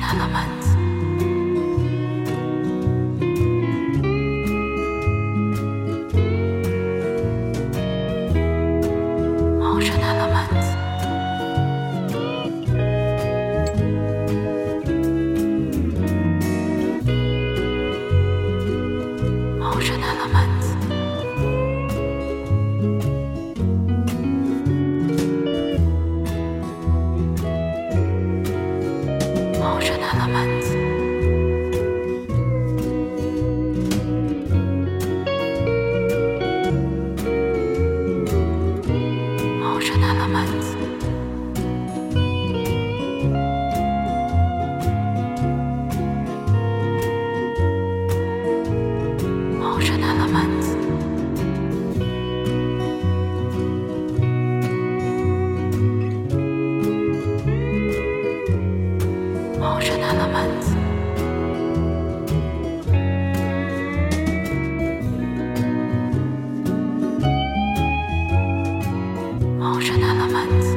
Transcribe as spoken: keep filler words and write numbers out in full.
element. Motion element. Motion element. Motion element. Motion element. Motion element. Motion element. Motion element.